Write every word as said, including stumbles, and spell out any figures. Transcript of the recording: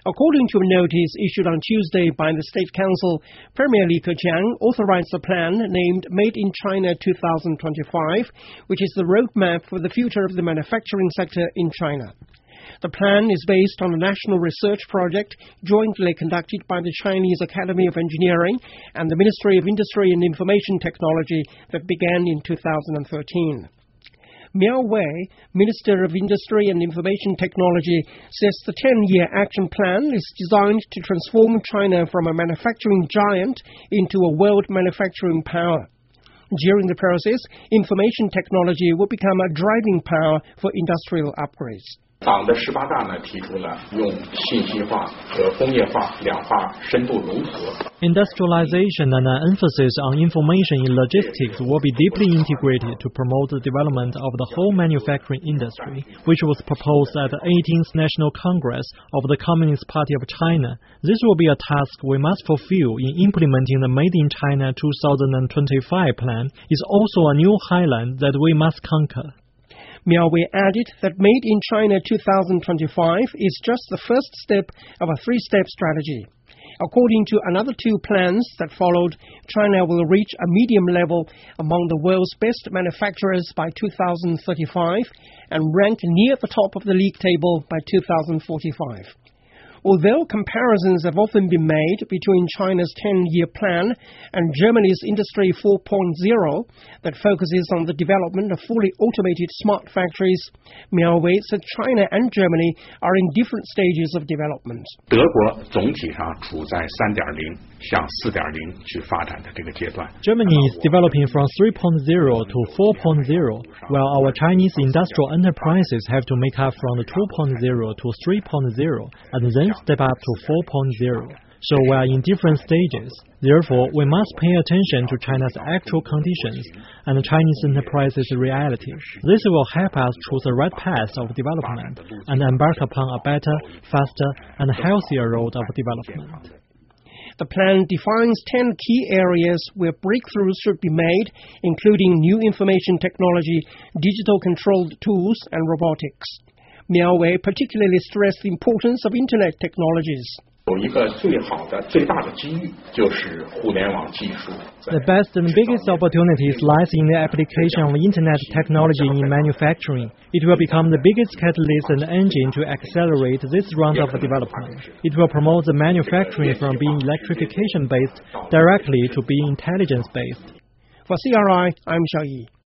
According to a notice issued on Tuesday by the State Council, Premier Li Keqiang authorized a plan named Made in China twenty twenty-five, which is the roadmap for the future of the manufacturing sector in China. The plan is based on a national research project jointly conducted by the Chinese Academy of Engineering and the Ministry of Industry and Information Technology that began in two thousand thirteen. Miao Wei, Minister of Industry and Information Technology, says the ten-year action plan is designed to transform China from a manufacturing giant into a world manufacturing power. During the process, information technology will become a driving power for industrial upgrades. 党的十八大呢提出了用信息化和工业化两化深度融合。 Industrialization and an emphasis on information in logistics will be deeply integrated to promote the development of the whole manufacturing industry, which was proposed at the eighteenth National Congress of the Communist Party of China. This will be a task we must fulfill in implementing the Made in China twenty twenty-five plan. Is also a new highland that we must conquer. Miao Wei added that Made in China twenty twenty-five is just the first step of a three-step strategy. According to another two plans that followed, China will reach a medium level among the world's best manufacturers by two thousand thirty-five and rank near the top of the league table by two thousand forty-five. Although comparisons have often been made between China's ten-year plan and Germany's Industry four point oh that focuses on the development of fully automated smart factories, Miao Wei said China and Germany are in different stages of development. 德国总体上处在三点零向四点零去发展的这个阶段。 Germany is developing from three point oh to four point oh, while our Chinese industrial enterprises have to make up from the two point oh to three point oh, and then step up to four point oh. So we are in different stages. Therefore, we must pay attention to China's actual conditions and Chinese enterprises' reality. This will help us choose the right path of development and embark upon a better, faster, and healthier road of development. The plan defines ten key areas where breakthroughs should be made, including new information technology, digital controlled tools, and robotics. Miao Wei particularly stressed the importance of Internet technologies. 有一个最好的、最大的机遇就是互联网技术。 The best and biggest opportunities lies in the application of Internet technology in manufacturing. It will become the biggest catalyst and engine to accelerate this round of development. It will promote the manufacturing from being electrification-based directly to being intelligence-based. For C R I, I'm Xiao Yi.